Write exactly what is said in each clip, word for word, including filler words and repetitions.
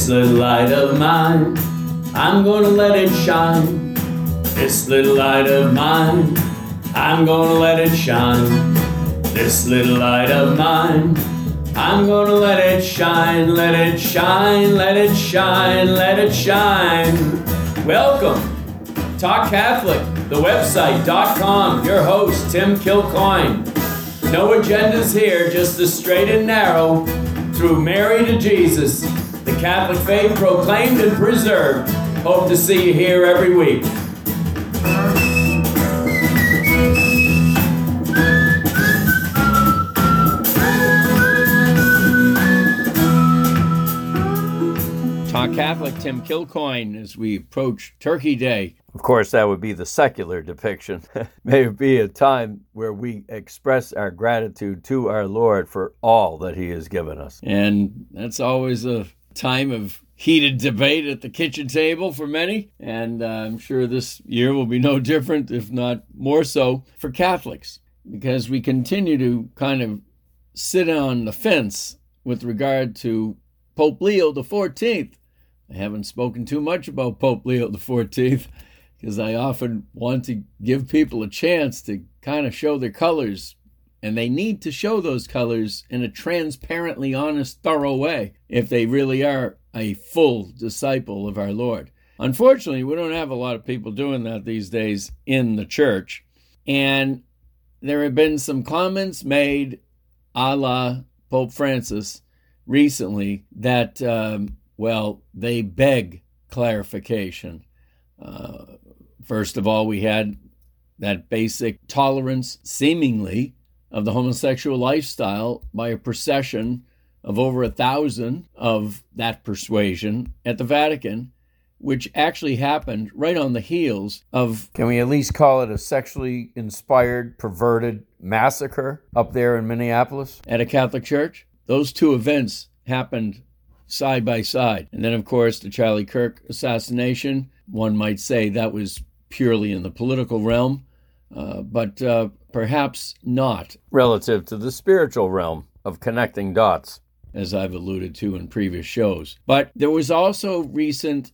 This little light of mine, I'm gonna let it shine. This little light of mine, I'm gonna let it shine. This little light of mine, I'm gonna let it shine, let it shine, let it shine, let it shine. Welcome, Talk Catholic, the website dot com, your host, Tim Kilcoyne. No agendas here, just the straight and narrow, through Mary to Jesus, the Catholic faith proclaimed and preserved. Hope to see you here every week. Talk Catholic, Tim Kilcoyne, as we approach Turkey Day. Of course, that would be the secular depiction. May it be a time where we express our gratitude to our Lord for all that he has given us. And that's always a time of heated debate at the kitchen table for many. And uh, I'm sure this year will be no different, if not more so, for Catholics, because we continue to kind of sit on the fence with regard to Pope Leo the fourteenth. I haven't spoken too much about Pope Leo the fourteenth because I often want to give people a chance to kind of show their colors, and they need to show those colors in a transparently honest, thorough way if they really are a full disciple of our Lord. Unfortunately, we don't have a lot of people doing that these days in the church, and there have been some comments made a la Pope Francis recently that um, well, they beg clarification. Uh, first of all, we had that basic tolerance, seemingly, of the homosexual lifestyle by a procession of over a thousand of that persuasion at the Vatican, which actually happened right on the heels of... Can we at least call it a sexually inspired, perverted massacre up there in Minneapolis? At a Catholic church? Those two events happened side by side. And then, of course, the Charlie Kirk assassination. One might say that was purely in the political realm, uh, but uh, perhaps not. Relative to the spiritual realm of connecting dots, as I've alluded to in previous shows. But there was also recent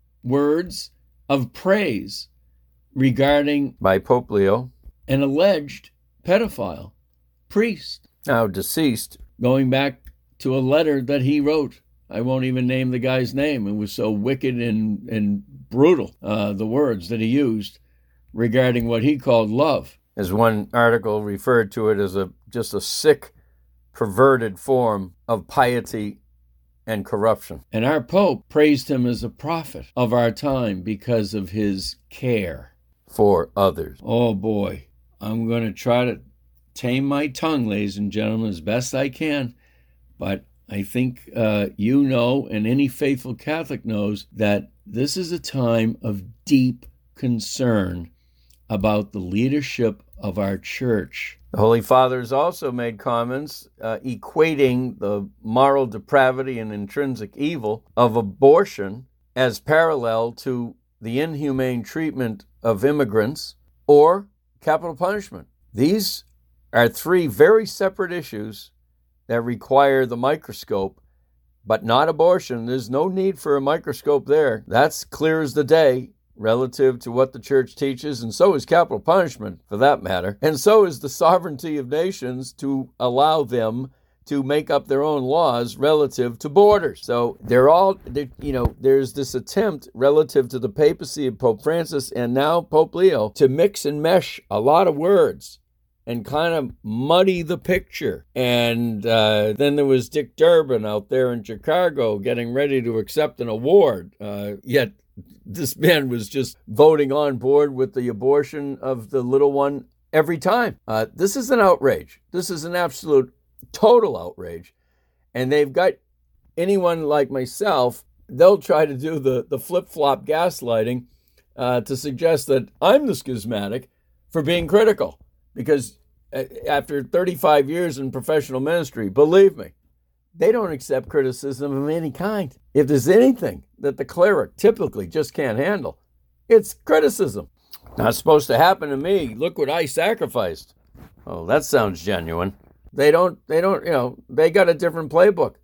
words of praise regarding... by Pope Leo. An alleged pedophile priest. Now deceased. Going back to a letter that he wrote. I won't even name the guy's name. It was so wicked and, and brutal, uh, the words that he used regarding what he called love. As one article referred to it as a just a sick, perverted form of piety and corruption. And our Pope praised him as a prophet of our time because of his care for others. Oh boy, I'm going to try to tame my tongue, ladies and gentlemen, as best I can, but I think uh, you know, and any faithful Catholic knows, that this is a time of deep concern about the leadership of our church. The Holy Fathers also made comments uh, equating the moral depravity and intrinsic evil of abortion as parallel to the inhumane treatment of immigrants or capital punishment. These are three very separate issues that require the microscope, but not abortion. There's no need for a microscope there. That's clear as the day relative to what the church teaches, and so is capital punishment, for that matter. And so is the sovereignty of nations to allow them to make up their own laws relative to borders. So they're all, they're, you know, there's this attempt relative to the papacy of Pope Francis and now Pope Leo to mix and mesh a lot of words and kind of muddy the picture. And uh, then there was Dick Durbin out there in Chicago getting ready to accept an award. Uh, yet this man was just voting on board with the abortion of the little one every time. Uh, this is an outrage. This is an absolute total outrage. And they've got anyone like myself, they'll try to do the, the flip-flop gaslighting uh, to suggest that I'm the schismatic for being critical. Because after thirty-five years in professional ministry, believe me, they don't accept criticism of any kind. If there's anything that the cleric typically just can't handle, it's criticism. Not supposed to happen to me. Look what I sacrificed. Oh, that sounds genuine. They don't, they don't, you know, they got a different playbook.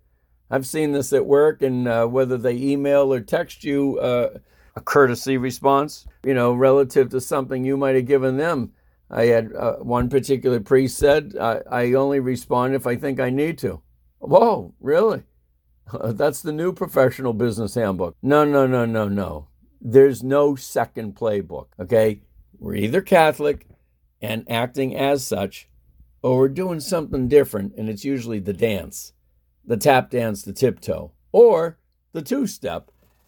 I've seen this at work, and uh, whether they email or text you uh, a courtesy response, you know, relative to something you might have given them. I had uh, one particular priest said, I, I only respond if I think I need to. Whoa, really? That's the new professional business handbook. No, no, no, no, no. There's no second playbook, okay? We're either Catholic and acting as such, or we're doing something different, and it's usually the dance, the tap dance, the tiptoe, or the two-step,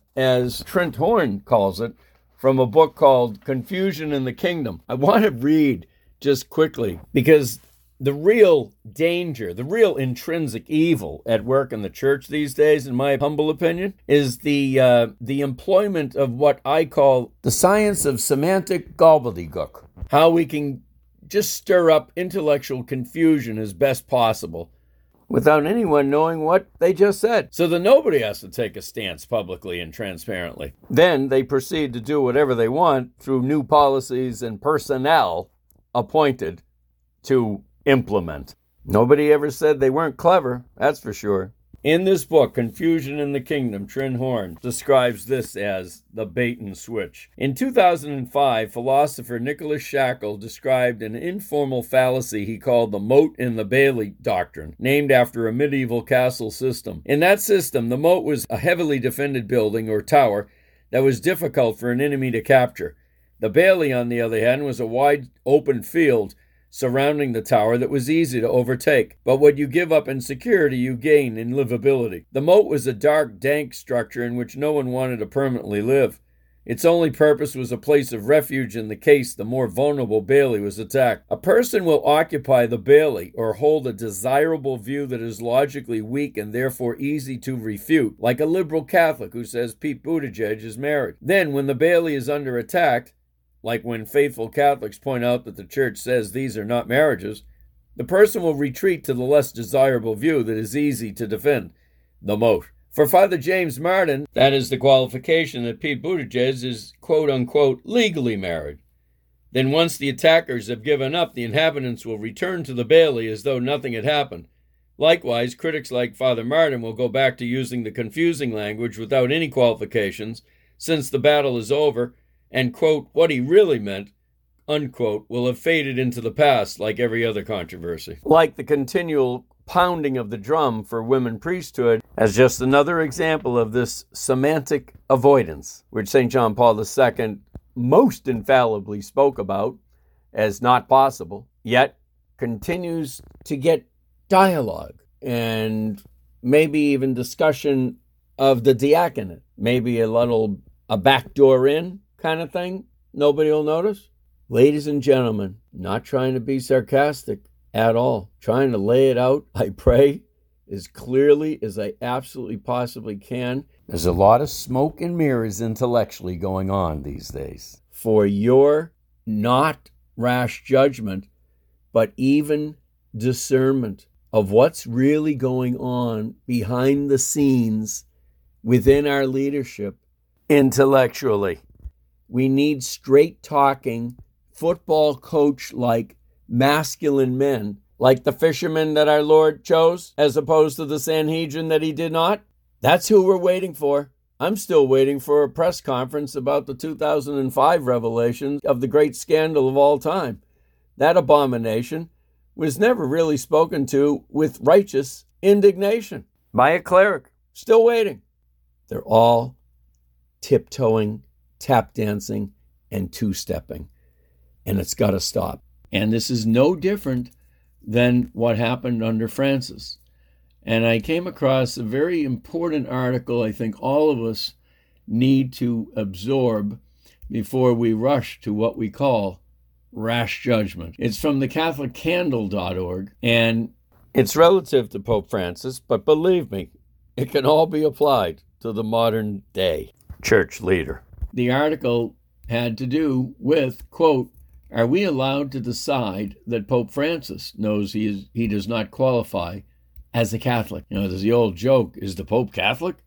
as Trent Horn calls it, from a book called Confusion in the Kingdom. I want to read just quickly, because the real danger, the real intrinsic evil at work in the church these days, in my humble opinion, is the uh, the employment of what I call the science of semantic gobbledygook. How we can just stir up intellectual confusion as best possible without anyone knowing what they just said, so that nobody has to take a stance publicly and transparently. Then they proceed to do whatever they want through new policies and personnel appointed to implement. Nobody ever said they weren't clever, that's for sure. In this book, Confusion in the Kingdom, Trent Horn describes this as the bait and switch. In two thousand five, philosopher Nicholas Shackle described an informal fallacy he called the moat in the Bailey doctrine, named after a medieval castle system. In that system, the moat was a heavily defended building or tower that was difficult for an enemy to capture. The Bailey, on the other hand, was a wide open field surrounding the tower that was easy to overtake. But what you give up in security, you gain in livability. The moat was a dark, dank structure in which no one wanted to permanently live. Its only purpose was a place of refuge in the case the more vulnerable Bailey was attacked. A person will occupy the Bailey or hold a desirable view that is logically weak and therefore easy to refute, like a liberal Catholic who says Pete Buttigieg is married. Then, when the Bailey is under attack, like when faithful Catholics point out that the church says these are not marriages, the person will retreat to the less desirable view that is easy to defend, the moat. For Father James Martin, that is the qualification that Pete Buttigieg is quote-unquote legally married. Then once the attackers have given up, the inhabitants will return to the Bailey as though nothing had happened. Likewise, critics like Father Martin will go back to using the confusing language without any qualifications, since the battle is over, and, quote, what he really meant, unquote, will have faded into the past like every other controversy. Like the continual pounding of the drum for women priesthood as just another example of this semantic avoidance, which Saint John Paul the Second most infallibly spoke about as not possible, yet continues to get dialogue and maybe even discussion of the diaconate, maybe a little a backdoor in kind of thing. Nobody will notice. Ladies and gentlemen, not trying to be sarcastic at all, trying to lay it out, I pray, as clearly as I absolutely possibly can. There's a lot of smoke and mirrors intellectually going on these days. For your not rash judgment, but even discernment of what's really going on behind the scenes within our leadership intellectually. We need straight-talking, football coach-like masculine men, like the fishermen that our Lord chose, as opposed to the Sanhedrin that he did not. That's who we're waiting for. I'm still waiting for a press conference about the two thousand five revelations of the great scandal of all time. That abomination was never really spoken to with righteous indignation by a cleric. Still waiting. They're all tiptoeing, tap dancing, and two-stepping. And it's got to stop. And this is no different than what happened under Francis. And I came across a very important article I think all of us need to absorb before we rush to what we call rash judgment. It's from the Catholic Candle dot org, and it's relative to Pope Francis, but believe me, it can all be applied to the modern day church leader. The article had to do with, quote, are we allowed to decide that Pope Francis knows he is he does not qualify as a Catholic? You know, there's the old joke, is the Pope Catholic?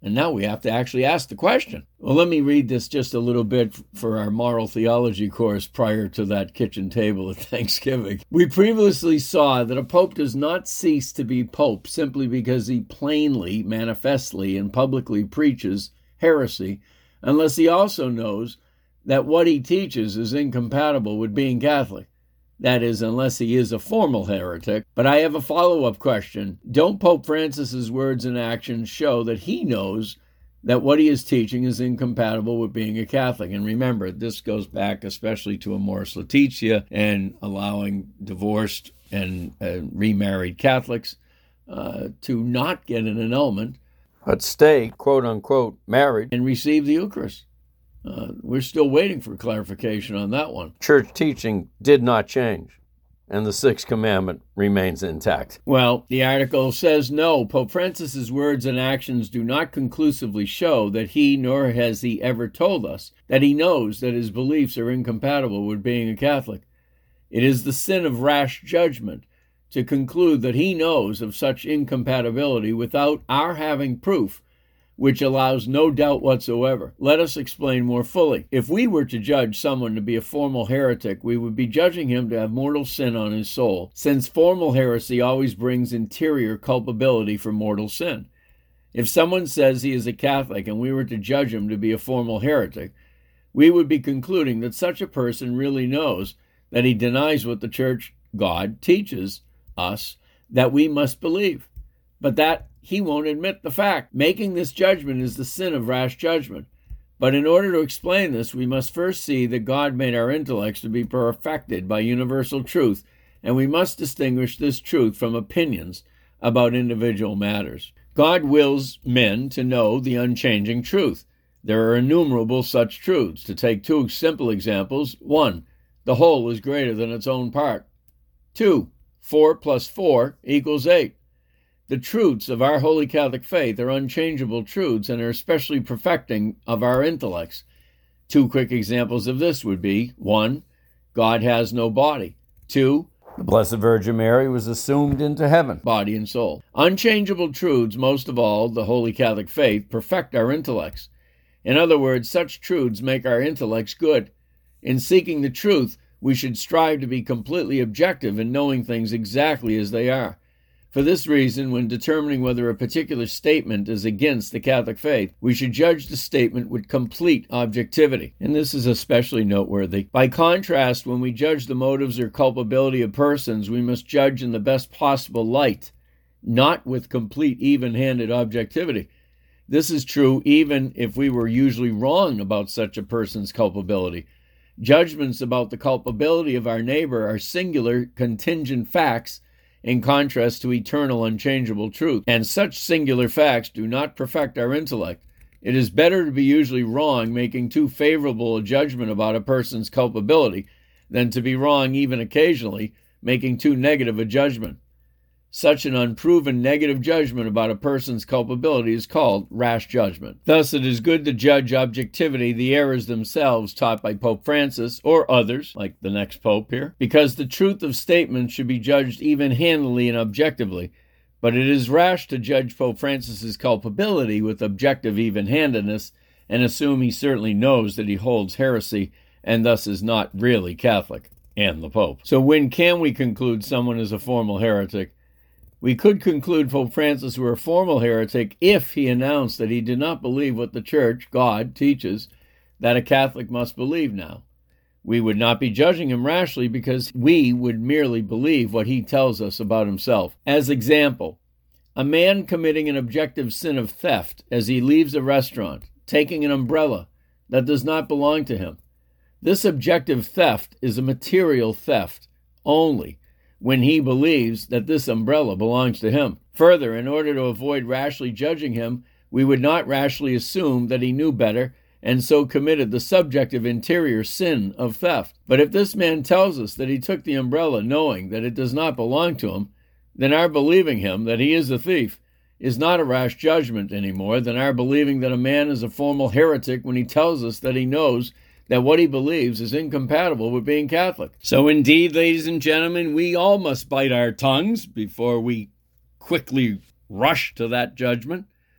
And now we have to actually ask the question. Well, let me read this just a little bit for our moral theology course prior to that kitchen table at Thanksgiving. We previously saw that a pope does not cease to be pope simply because he plainly, manifestly, and publicly preaches heresy, unless he also knows that what he teaches is incompatible with being Catholic. That is, unless he is a formal heretic. But I have a follow-up question. Don't Pope Francis's words and actions show that he knows that what he is teaching is incompatible with being a Catholic? And remember, this goes back especially to Amoris Laetitia and allowing divorced and uh, remarried Catholics uh, to not get an annulment, but stay, quote-unquote, married and receive the Eucharist. Uh, we're still waiting for clarification on that one. Church teaching did not change, and the sixth commandment remains intact. Well, the article says no. Pope Francis's words and actions do not conclusively show that he, nor has he ever told us, that he knows that his beliefs are incompatible with being a Catholic. It is the sin of rash judgment to conclude that he knows of such incompatibility without our having proof, which allows no doubt whatsoever. Let us explain more fully. If we were to judge someone to be a formal heretic, we would be judging him to have mortal sin on his soul, since formal heresy always brings interior culpability for mortal sin. If someone says he is a Catholic and we were to judge him to be a formal heretic, we would be concluding that such a person really knows that he denies what the Church, God, teaches us that we must believe, but that he won't admit the fact. Making this judgment is the sin of rash judgment. But in order to explain this, we must first see that God made our intellects to be perfected by universal truth, and we must distinguish this truth from opinions about individual matters. God wills men to know the unchanging truth. There are innumerable such truths. To take two simple examples: one, the whole is greater than its own part. Two, four plus four equals eight. The truths of our Holy Catholic faith are unchangeable truths and are especially perfecting of our intellects. Two quick examples of this would be: one, God has no body. Two, the Blessed Virgin Mary was assumed into heaven, body and soul. Unchangeable truths, most of all, the Holy Catholic faith, perfect our intellects. In other words, such truths make our intellects good. In seeking the truth, we should strive to be completely objective in knowing things exactly as they are. For this reason, when determining whether a particular statement is against the Catholic faith, we should judge the statement with complete objectivity. And this is especially noteworthy. By contrast, when we judge the motives or culpability of persons, we must judge in the best possible light, not with complete even-handed objectivity. This is true even if we were usually wrong about such a person's culpability. Judgments about the culpability of our neighbor are singular, contingent facts in contrast to eternal, unchangeable truth. And such singular facts do not perfect our intellect. It is better to be usually wrong, making too favorable a judgment about a person's culpability, than to be wrong even occasionally, making too negative a judgment. Such an unproven negative judgment about a person's culpability is called rash judgment. Thus, it is good to judge objectively the errors themselves taught by Pope Francis or others, like the next pope here, because the truth of statements should be judged even-handedly and objectively. But it is rash to judge Pope Francis's culpability with objective even-handedness and assume he certainly knows that he holds heresy and thus is not really Catholic, and the Pope. So when can we conclude someone is a formal heretic? We could conclude Pope Francis were a formal heretic if he announced that he did not believe what the Church, God, teaches that a Catholic must believe now. We would not be judging him rashly because we would merely believe what he tells us about himself. As example, a man committing an objective sin of theft as he leaves a restaurant, taking an umbrella that does not belong to him. This objective theft is a material theft only when he believes that this umbrella belongs to him. Further, in order to avoid rashly judging him, we would not rashly assume that he knew better and so committed the subjective interior sin of theft. But if this man tells us that he took the umbrella knowing that it does not belong to him, then our believing him that he is a thief is not a rash judgment any more than our believing that a man is a formal heretic when he tells us that he knows that what he believes is incompatible with being Catholic. So indeed, ladies and gentlemen, we all must bite our tongues before we quickly rush to that judgment.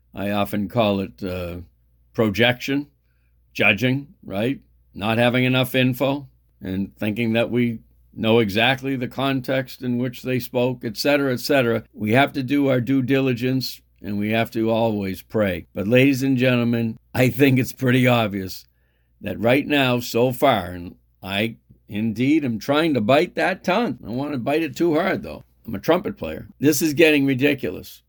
I often call it uh, projection, judging, right? Not having enough info and thinking that we know exactly the context in which they spoke, et cetera, et cetera. We have to do our due diligence, and we have to always pray. But ladies and gentlemen, I think it's pretty obvious that right now, so far, and I indeed am trying to bite that tongue. I don't want to bite it too hard, though. I'm a trumpet player. This is getting ridiculous.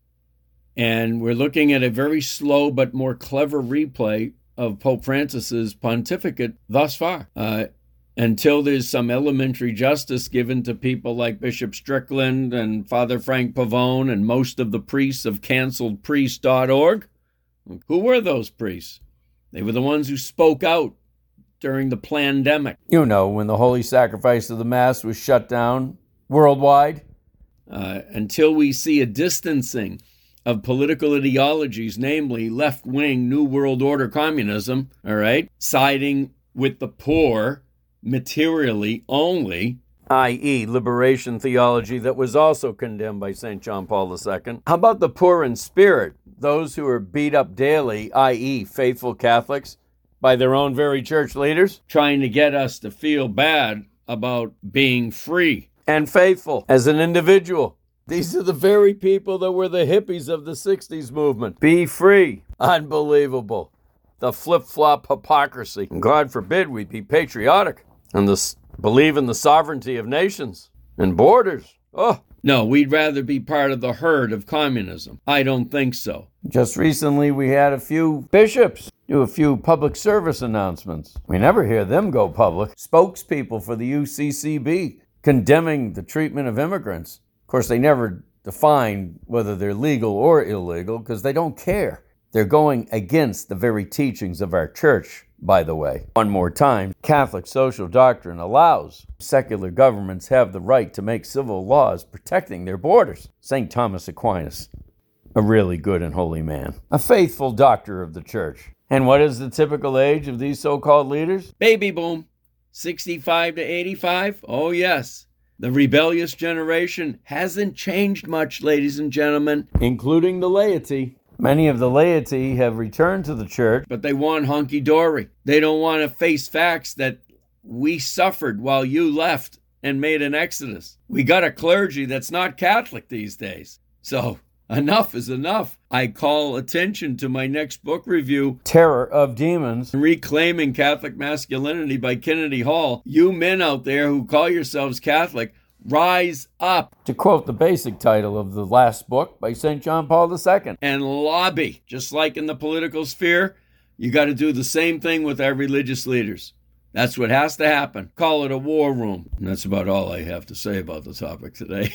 And we're looking at a very slow but more clever replay of Pope Francis's pontificate thus far. Uh, until there's some elementary justice given to people like Bishop Strickland and Father Frank Pavone and most of the priests of canceled priest dot org. Who were those priests? They were the ones who spoke out during the plandemic. You know, when the holy sacrifice of the Mass was shut down worldwide. Uh, until we see a distancing of political ideologies, namely left-wing New World Order communism, all right, siding with the poor materially only, that is liberation theology that was also condemned by Saint John Paul the Second. How about the poor in spirit, those who are beat up daily, that is faithful Catholics, by their own very church leaders, trying to get us to feel bad about being free and faithful as an individual? These are the very people that were the hippies of the sixties movement. Be free. Unbelievable. The flip-flop hypocrisy. And God forbid we be patriotic and this, believe in the sovereignty of nations and borders. Oh. No, we'd rather be part of the herd of communism. I don't think so. Just recently we had a few bishops do a few public service announcements. We never hear them go public. Spokespeople for the U C C B condemning the treatment of immigrants. Of course, they never define whether they're legal or illegal because they don't care. They're going against the very teachings of our church, by the way. One more time, Catholic social doctrine allows secular governments have the right to make civil laws protecting their borders. Saint Thomas Aquinas, a really good and holy man, a faithful doctor of the church. And what is the typical age of these so-called leaders? Baby boom, sixty-five to eighty-five. Oh, yes. The rebellious generation hasn't changed much, ladies and gentlemen, including the laity. Many of the laity have returned to the church, but they want hunky-dory. They don't want to face facts that we suffered while you left and made an exodus. We got a clergy that's not Catholic these days. So enough is enough. I call attention to my next book review, Terror of Demons, Reclaiming Catholic Masculinity by Kennedy Hall. You men out there who call yourselves Catholic, rise up. To quote the basic title of the last book by Saint John Paul the Second. And lobby. Just like in the political sphere, you got to do the same thing with our religious leaders. That's what has to happen. Call it a war room. And that's about all I have to say about the topic today.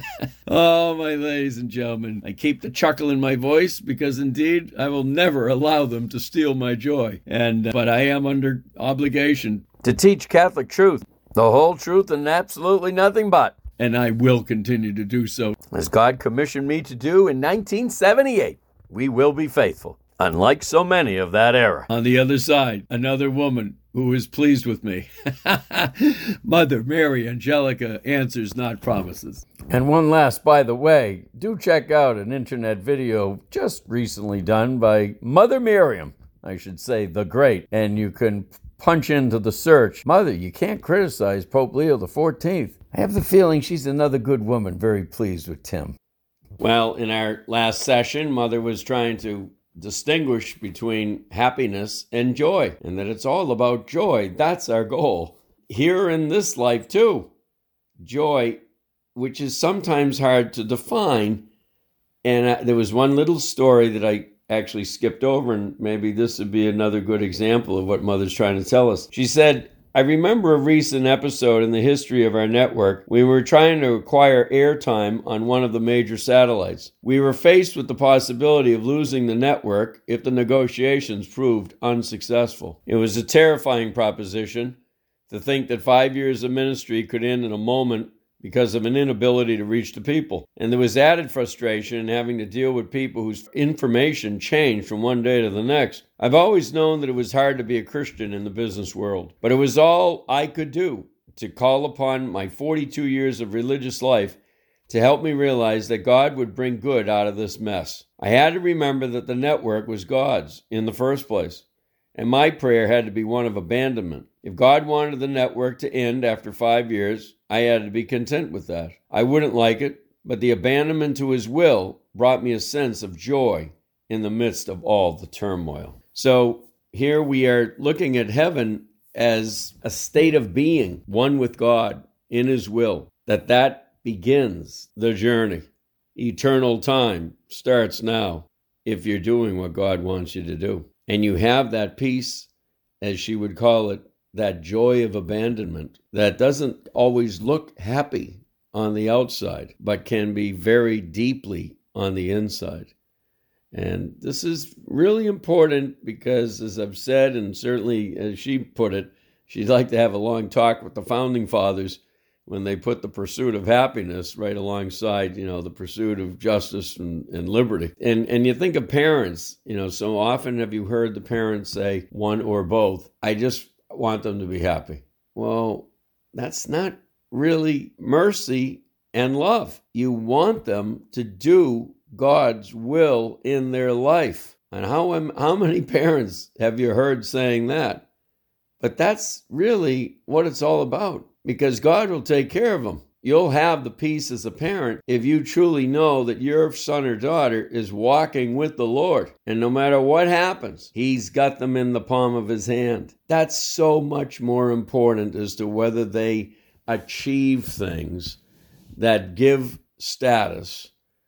Oh, my ladies and gentlemen, I keep the chuckle in my voice because indeed I will never allow them to steal my joy. And uh, but I am under obligation to teach Catholic truth, the whole truth and absolutely nothing but. And I will continue to do so. As God commissioned me to do in nineteen seventy-eight, we will be faithful, unlike so many of that era. On the other side, another woman who is pleased with me. Mother Mary Angelica answers, not promises. And one last, by the way, do check out an internet video just recently done by Mother Miriam, I should say, the Great. And you can punch into the search, Mother, you can't criticize Pope Leo the fourteenth. I have the feeling she's another good woman, very pleased with Tim. Well, in our last session, Mother was trying to distinguish between happiness and joy, and that it's all about joy. That's our goal. Here in this life, too. Joy, which is sometimes hard to define. And uh, there was one little story that I actually skipped over, and maybe this would be another good example of what Mother's trying to tell us. She said, I remember a recent episode in the history of our network. We were trying to acquire airtime on one of the major satellites. We were faced with the possibility of losing the network if the negotiations proved unsuccessful. It was a terrifying proposition to think that five years of ministry could end in a moment because of an inability to reach the people. And there was added frustration in having to deal with people whose information changed from one day to the next. I've always known that it was hard to be a Christian in the business world, but it was all I could do to call upon my forty-two years of religious life to help me realize that God would bring good out of this mess. I had to remember that the network was God's in the first place, and my prayer had to be one of abandonment. If God wanted the network to end after five years, I had to be content with that. I wouldn't like it, but the abandonment to his will brought me a sense of joy in the midst of all the turmoil. So here we are looking at heaven as a state of being, one with God in his will, that that begins the journey. Eternal time starts now if you're doing what God wants you to do. And you have that peace, as she would call it, that joy of abandonment that doesn't always look happy on the outside, but can be very deeply on the inside. And this is really important because, as I've said, and certainly as she put it, she'd like to have a long talk with the founding fathers when they put the pursuit of happiness right alongside, you know, the pursuit of justice and, and liberty. And and you think of parents, you know, so often have you heard the parents say one or both, I just want them to be happy. Well, that's not really mercy and love. You want them to do God's will in their life. And how am, how many parents have you heard saying that? But that's really what it's all about, because God will take care of them. You'll have the peace as a parent if you truly know that your son or daughter is walking with the Lord. And no matter what happens, he's got them in the palm of his hand. That's so much more important as to whether they achieve things that give status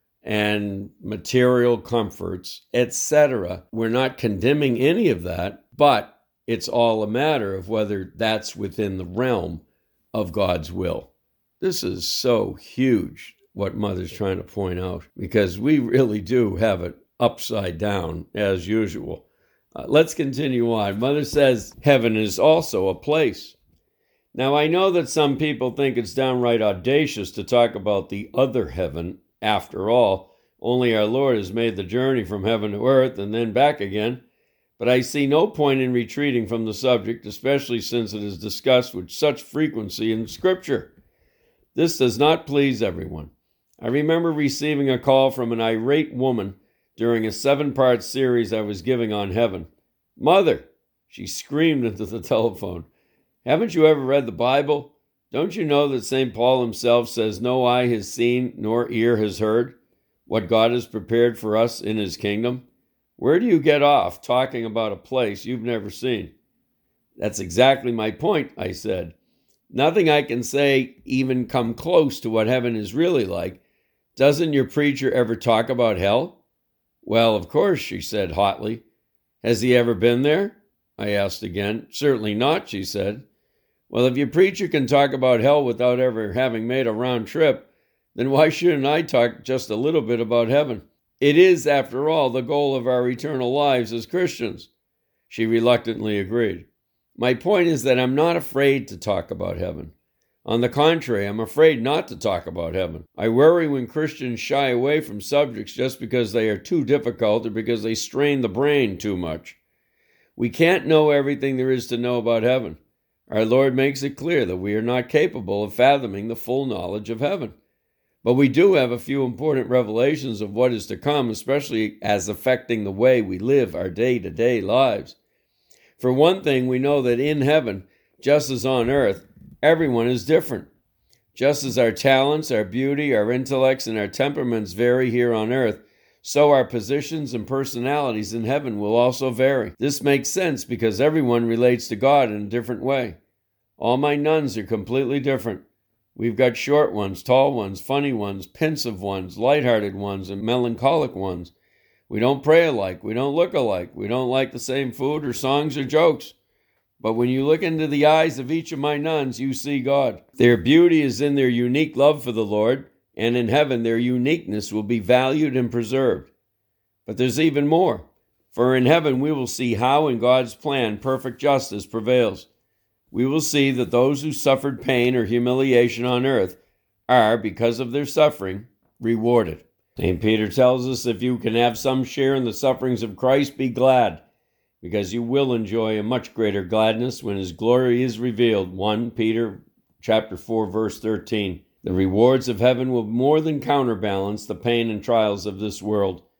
and material comforts, et cetera. We're not condemning any of that, but it's all a matter of whether that's within the realm of God's will. This is so huge, what Mother's trying to point out, because we really do have it upside down, as usual. Uh, let's continue on. Mother says heaven is also a place. Now, I know that some people think it's downright audacious to talk about the other heaven. After all, only our Lord has made the journey from heaven to earth and then back again. But I see no point in retreating from the subject, especially since it is discussed with such frequency in Scripture. This does not please everyone. I remember receiving a call from an irate woman during a seven-part series I was giving on heaven. Mother, she screamed into the telephone, haven't you ever read the Bible? Don't you know that Saint Paul himself says no eye has seen nor ear has heard what God has prepared for us in his kingdom? Where do you get off talking about a place you've never seen? That's exactly my point, I said. Nothing I can say even come close to what heaven is really like. Doesn't your preacher ever talk about hell? Well, of course, she said hotly. Has he ever been there? I asked again. Certainly not, she said. Well, if your preacher can talk about hell without ever having made a round trip, then why shouldn't I talk just a little bit about heaven? It is, after all, the goal of our eternal lives as Christians. She reluctantly agreed. My point is that I'm not afraid to talk about heaven. On the contrary, I'm afraid not to talk about heaven. I worry when Christians shy away from subjects just because they are too difficult or because they strain the brain too much. We can't know everything there is to know about heaven. Our Lord makes it clear that we are not capable of fathoming the full knowledge of heaven. But we do have a few important revelations of what is to come, especially as affecting the way we live our day-to-day lives. For one thing, we know that in heaven, just as on earth, everyone is different. Just as our talents, our beauty, our intellects, and our temperaments vary here on earth, so our positions and personalities in heaven will also vary. This makes sense because everyone relates to God in a different way. All my nuns are completely different. We've got short ones, tall ones, funny ones, pensive ones, lighthearted ones, and melancholic ones. We don't pray alike. We don't look alike. We don't like the same food or songs or jokes. But when you look into the eyes of each of my nuns, you see God. Their beauty is in their unique love for the Lord, and in heaven their uniqueness will be valued and preserved. But there's even more. For in heaven we will see how in God's plan perfect justice prevails. We will see that those who suffered pain or humiliation on earth are, because of their suffering, rewarded. Saint Peter tells us if you can have some share in the sufferings of Christ, be glad, because you will enjoy a much greater gladness when his glory is revealed. First Peter chapter four, verse thirteen. The rewards of heaven will more than counterbalance the pain and trials of this world.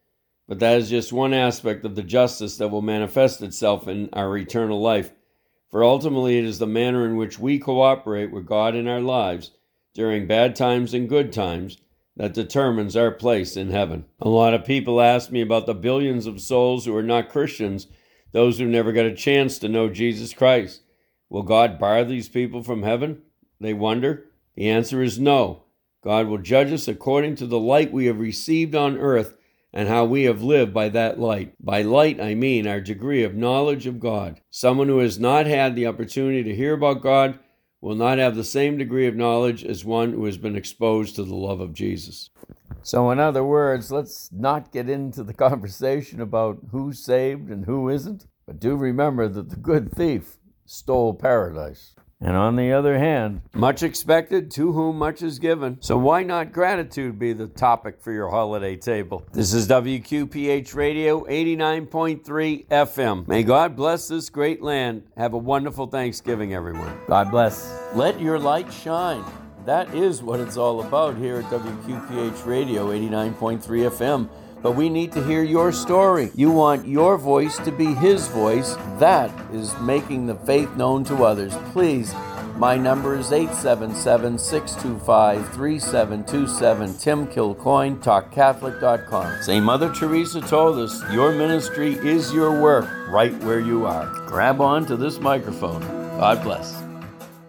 But that is just one aspect of the justice that will manifest itself in our eternal life. For ultimately it is the manner in which we cooperate with God in our lives during bad times and good times that determines our place in heaven. A lot of people ask me about the billions of souls who are not Christians, those who never got a chance to know Jesus Christ. Will God bar these people from heaven? They wonder. The answer is no. God will judge us according to the light we have received on earth and how we have lived by that light. By light, I mean our degree of knowledge of God. Someone who has not had the opportunity to hear about God will not have the same degree of knowledge as one who has been exposed to the love of Jesus. So in other words, let's not get into the conversation about who's saved and who isn't, but do remember that the good thief stole paradise. And on the other hand, much expected, to whom much is given. So why not gratitude be the topic for your holiday table? This is W Q P H Radio eighty-nine point three F M. May God bless this great land. Have a wonderful Thanksgiving, everyone. God bless. Let your light shine. That is what it's all about here at W Q P H Radio eighty-nine point three F M. But we need to hear your story. You want your voice to be His voice. That is making the faith known to others. Please, my number is eight seven seven, six two five, three seven two seven. Tim Kilcoyne, talk catholic dot com. Saint Mother Teresa told us, your ministry is your work right where you are. Grab on to this microphone. God bless.